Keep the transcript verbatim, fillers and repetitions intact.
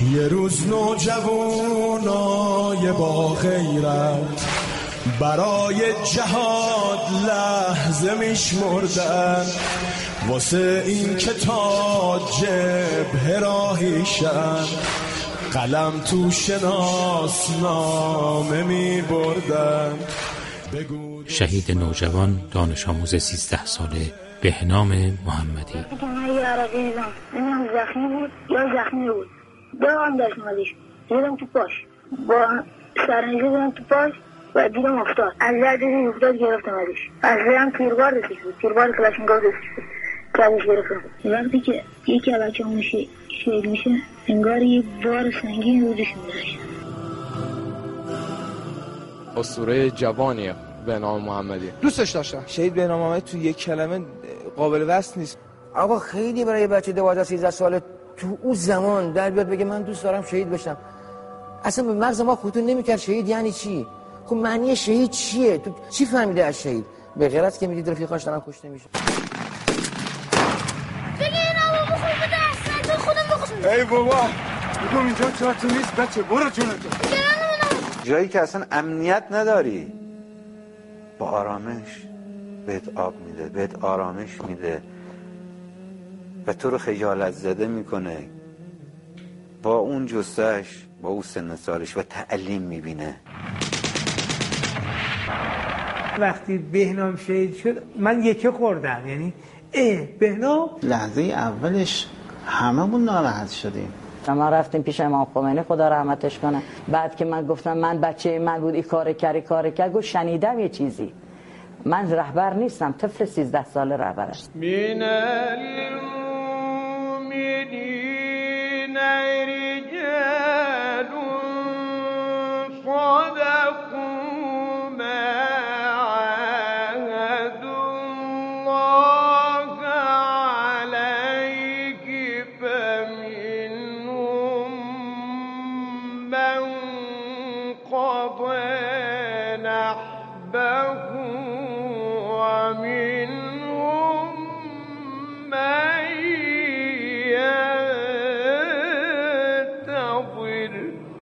یه روز نوجوانای با غیرت برای جهاد لحظه میشمردن، واسه این که تا جبهه راهیشن قلم تو شناسنامه میبردن. شهید نوجوان دانش آموز سیزده ساله بهنام محمدی. من یه عرقی دیدم، نمیدونم زخمی بود یا زخمی بود، دارم دست اومدش دیدم تو پاش، با سرنیزه دیدم تو پاش و دیدم افتاد، از لحظه افتاد گرفتم ازش، از هم تیربار دستش بود، تیربار کلاشینکوف دستش بود که ازش گرفتم. وقتی که یکی از بچه همون شهید میشه انگار یه بار سنگین رو دوش میدهش. اسطوره جوانیه بهنام محمدی، دوستش داشتم. شهید بهنام محمدی تو یک کلمه قابل وصف نیست. آقا خیلی برای بچه دوازده سیزده ساله تو اون زمان در بیاد بگه من دوست دارم شهید بشم، اصلا به مغز ما خطور نمیکرد شهید یعنی چی؟ خب معنی شهید چیه؟ تو چی فهمیده از شهید؟ به غیر از که میدید رفیقاش دارن کشته میشه. دیگه این آبا بخور بده اصلا تو خودم بخور. ای بابا بگم اینجا چهار تا نیست بچه، برو جونتو. جایی که اصلا امنیت نداری، با آرامش بهت آب میده، بهت آرامش میده و تو رو خجالت زده میکنه، با اون جثه‌اش، با اون سن سالش و تعلیم میبینه. وقتی بهنام شهید شد من یکی خوردم، یعنی اه بهنام. لحظه اولش هممون ناراحت شدیم. ما رفتیم پیش امام خمینی خدا رحمتش کنه، بعد که من گفتم من بچه من بود این کار کردی کار کرد، گفت شنیدم یه چیزی، من رهبر نیستم، طفل سیزده ساله رهبرش. من المؤمنین رجال صدقوا ما عاهدوا الله علیه فمنهم من قضى